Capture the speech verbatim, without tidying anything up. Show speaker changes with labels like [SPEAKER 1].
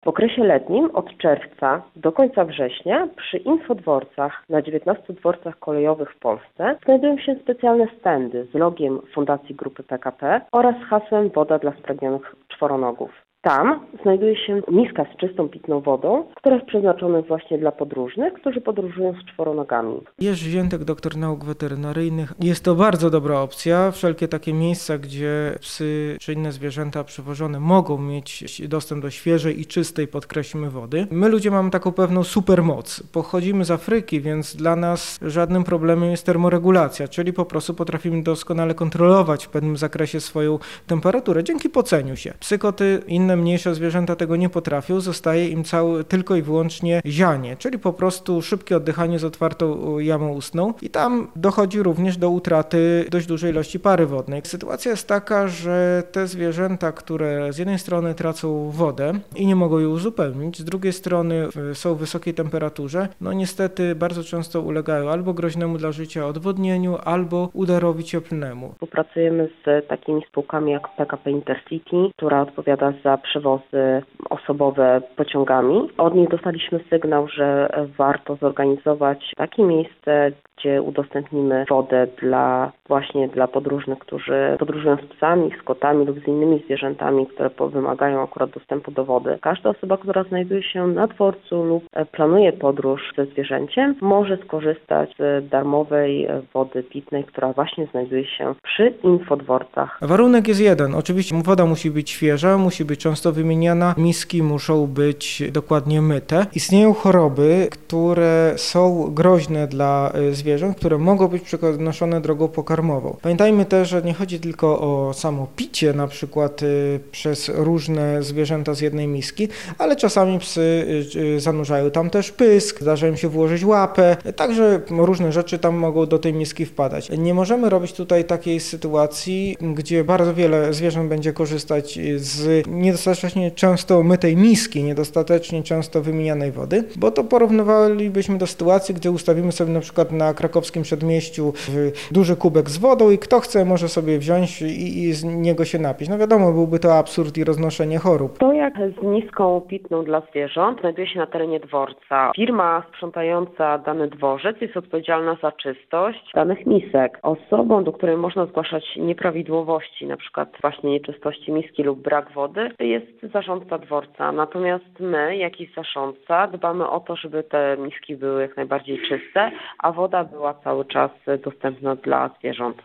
[SPEAKER 1] W okresie letnim od czerwca do końca września przy infodworcach na dziewiętnastu dworcach kolejowych w Polsce znajdują się specjalne stędy z logiem Fundacji Grupy P K P oraz hasłem Woda dla spragnionych czworonogów. Tam znajduje się miska z czystą pitną wodą, która jest przeznaczona właśnie dla podróżnych, którzy podróżują z czworonogami.
[SPEAKER 2] Jerzy Ziętek, doktor nauk weterynaryjnych. Jest to bardzo dobra opcja. Wszelkie takie miejsca, gdzie psy czy inne zwierzęta przewożone mogą mieć dostęp do świeżej i czystej, podkreślmy, wody. My ludzie mamy taką pewną supermoc. Pochodzimy z Afryki, więc dla nas żadnym problemem jest termoregulacja, czyli po prostu potrafimy doskonale kontrolować w pewnym zakresie swoją temperaturę dzięki poceniu się. Psy, koty, inne mniejsze zwierzęta tego nie potrafią, zostaje im cały, tylko i wyłącznie zianie, czyli po prostu szybkie oddychanie z otwartą jamą ustną i tam dochodzi również do utraty dość dużej ilości pary wodnej. Sytuacja jest taka, że te zwierzęta, które z jednej strony tracą wodę i nie mogą jej uzupełnić, z drugiej strony są w wysokiej temperaturze, no niestety bardzo często ulegają albo groźnemu dla życia odwodnieniu, albo udarowi cieplnemu.
[SPEAKER 1] Współpracujemy z takimi spółkami jak P K P Intercity, która odpowiada za przewozy osobowe pociągami. Od nich dostaliśmy sygnał, że warto zorganizować takie miejsce, gdzie udostępnimy wodę dla właśnie dla podróżnych, którzy podróżują z psami, z kotami lub z innymi zwierzętami, które wymagają akurat dostępu do wody. Każda osoba, która znajduje się na dworcu lub planuje podróż ze zwierzęciem, może skorzystać z darmowej wody pitnej, która właśnie znajduje się przy infodworcach.
[SPEAKER 2] Warunek jest jeden. Oczywiście woda musi być świeża, musi być często wymieniana, miski muszą być dokładnie myte. Istnieją choroby, które są groźne dla zwierząt, które mogą być przenoszone drogą pokarmową. Pamiętajmy też, że nie chodzi tylko o samo picie, na przykład y, przez różne zwierzęta z jednej miski, ale czasami psy y, zanurzają tam też pysk, zdarza im się włożyć łapę, także różne rzeczy tam mogą do tej miski wpadać. Nie możemy robić tutaj takiej sytuacji, gdzie bardzo wiele zwierząt będzie korzystać z niedostatecznie często mytej miski, niedostatecznie często wymienianej wody, bo to porównywalibyśmy do sytuacji, gdzie ustawimy sobie na przykład na krakowskim przedmieściu duży kubek z wodą i kto chce, może sobie wziąć i, i z niego się napić. No wiadomo, byłby to absurd i roznoszenie chorób.
[SPEAKER 1] To jak z miską pitną dla zwierząt znajduje się na terenie dworca. Firma sprzątająca dany dworzec jest odpowiedzialna za czystość danych misek. Osobą, do której można zgłaszać nieprawidłowości, na przykład właśnie nieczystości miski lub brak wody, jest zarządca dworca. Natomiast my, jakiś zarządca, dbamy o to, żeby te miski były jak najbardziej czyste, a woda była cały czas dostępna dla zwierząt.